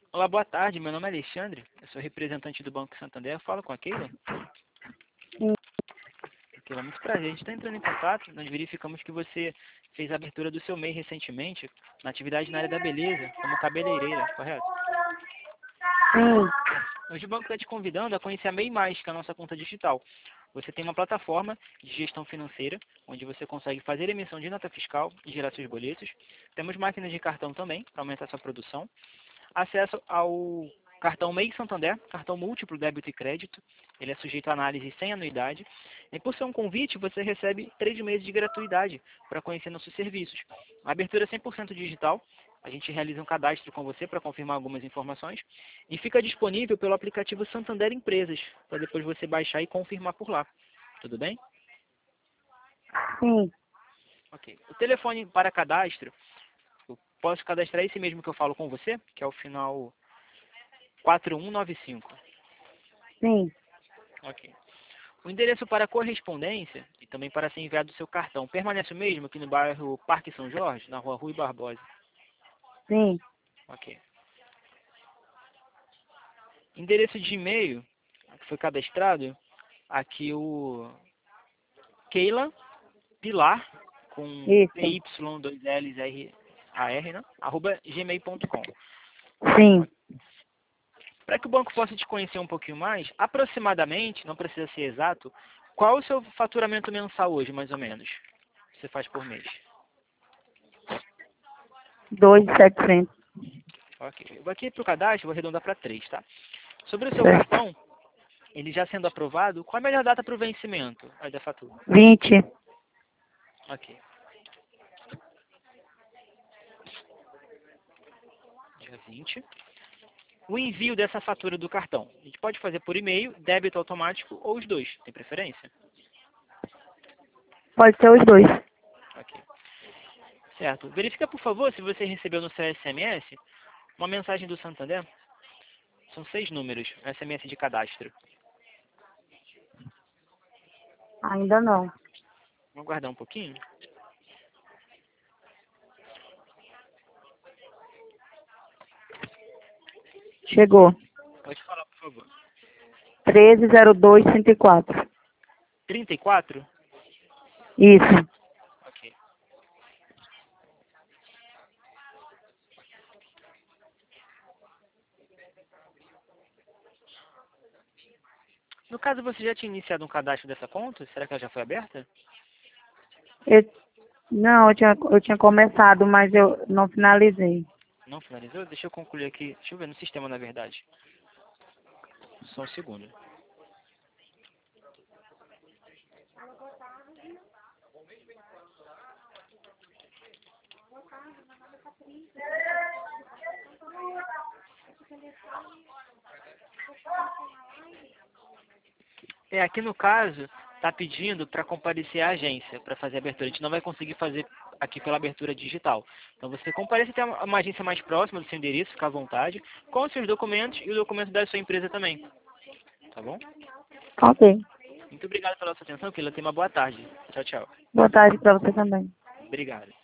Olá, boa tarde. Meu nome é Alexandre. Eu sou representante do Banco Santander. Eu falo com a Keila. Sim. Keila, muito prazer. A gente está entrando em contato. Nós verificamos que você fez a abertura do seu MEI recentemente na atividade na área da beleza, como cabeleireira, correto? Sim. Hoje o banco está te convidando a conhecer a MEI Mais, que é a nossa conta digital. Você tem uma plataforma de gestão financeira, onde você consegue fazer emissão de nota fiscal e gerar seus boletos. Temos máquinas de cartão também, para aumentar sua produção. Acesso ao cartão MEI Santander, cartão múltiplo débito e crédito. Ele é sujeito a análise sem anuidade. E por ser um convite, você recebe 3 meses de gratuidade para conhecer nossos serviços. A abertura é 100% digital. A gente realiza um cadastro com você para confirmar algumas informações. E fica disponível pelo aplicativo Santander Empresas, para depois você baixar e confirmar por lá. Tudo bem? Sim. Ok. O telefone para cadastro, eu posso cadastrar esse mesmo que eu falo com você, que é o final 4195. Sim. Ok. O endereço para correspondência e também para ser enviado o seu cartão permanece o mesmo aqui no bairro Parque São Jorge, na rua Rui Barbosa. Sim. Ok. Endereço de e-mail que foi cadastrado, aqui o Keila Pilar, com Isso. PY, 2Ls, R, né? @gmail.com. Sim. Para que o banco possa te conhecer um pouquinho mais, aproximadamente, não precisa ser exato, qual o seu faturamento mensal hoje, mais ou menos? Você faz por mês? 2.700. Ok. Eu vou aqui para o cadastro, vou arredondar para 3, tá? Sobre o seu Certo. cartão, ele já sendo aprovado, qual a melhor data para o vencimento aí da fatura? 20. Ok. Dia 20. O envio dessa fatura do cartão. A gente pode fazer por e-mail, débito automático ou os dois. Tem preferência? Pode ser os dois. Ok. Certo. Verifica, por favor, se você recebeu no seu SMS uma mensagem do Santander. São 6 números, SMS de cadastro. Ainda não. Vamos aguardar um pouquinho. Chegou. Pode falar, por favor. 130234. 34? Isso. Ok. No caso, você já tinha iniciado um cadastro dessa conta? Será que ela já foi aberta? Eu, não, eu tinha começado, mas eu não finalizei. Não finalizou? Deixa eu concluir aqui. Deixa eu ver no sistema, na verdade. Só um segundo. Aqui no caso, está pedindo para comparecer à agência, para fazer a abertura. A gente não vai conseguir fazer aqui pela abertura digital. Então você comparece até uma agência mais próxima do seu endereço, fica à vontade, com os seus documentos e o documento da sua empresa também. Tá bom? Ok. Muito obrigado pela sua atenção, Keila. Tenha uma boa tarde. Tchau, tchau. Boa tarde para você também. Obrigado.